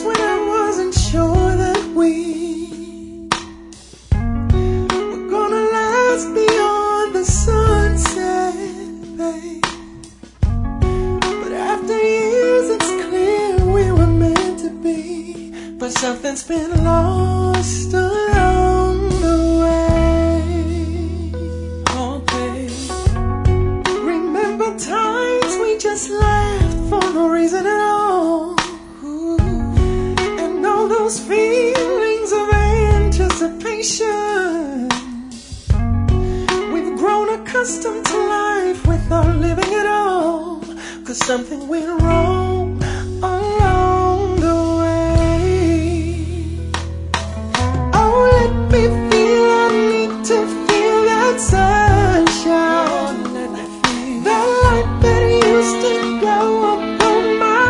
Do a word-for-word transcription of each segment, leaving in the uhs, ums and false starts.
when I wasn't sure that we were gonna last beyond the sunset, babe. But after years it's clear we were meant to be. But something's been lost along the way. Oh, babe. Remember times we just laughed for no reason at all. Ooh. And all those feelings of anticipation. We've grown accustomed to life without living at all. 'Cause something went wrong along the way. Oh, let me feel, I need to feel that sunshine. That light that used to go up on my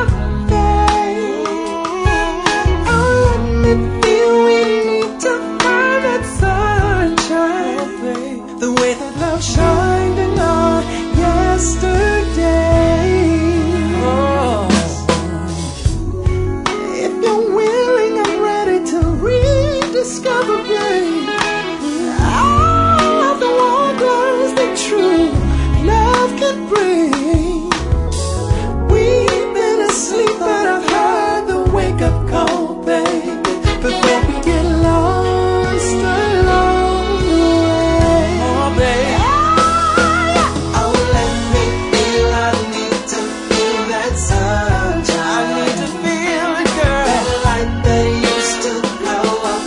face. Oh, let me feel, we need to find that sunshine. The way that love shined in our yesterday. Discover, babe, all of the wonders that true love can bring. We've been asleep, but I've heard the wake-up call, baby. Before we get lost along the way. Oh, babe. Oh, let me feel, I need to feel that sunshine. I need to feel it, girl. That light that used to glow up.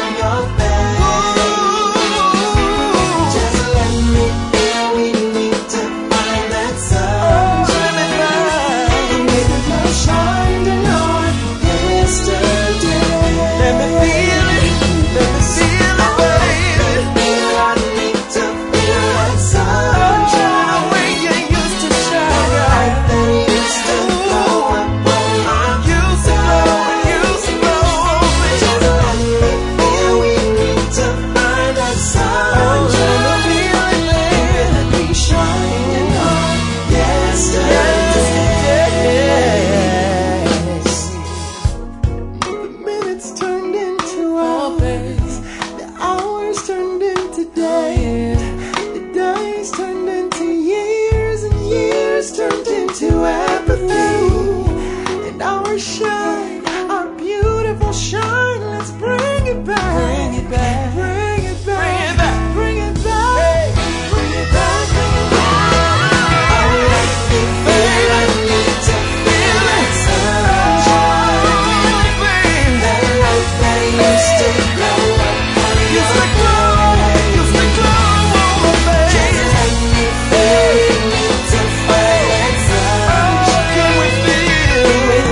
Shine, our beautiful shine. Let's bring it back. Bring it back. Bring it back. Bring it back. Bring it back. Hey. Bring it back. Bring it back. Oh, let me feel. I need to feel that sunshine. That light that used to glow up on your face. Used to glow on my face. Just let me feel. I need to feel that sunshine. Can we feel it?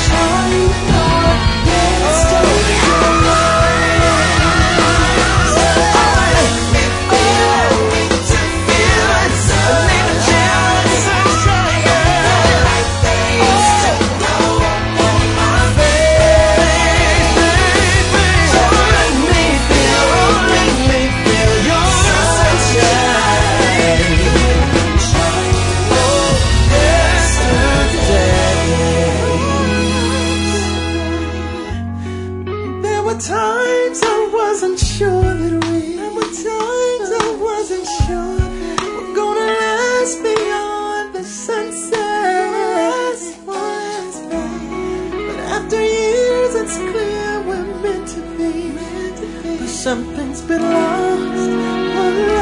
Times I wasn't sure that we There were times I wasn't sure we're gonna last beyond the sunset. But after years it's clear we're meant to be. But something's been lost.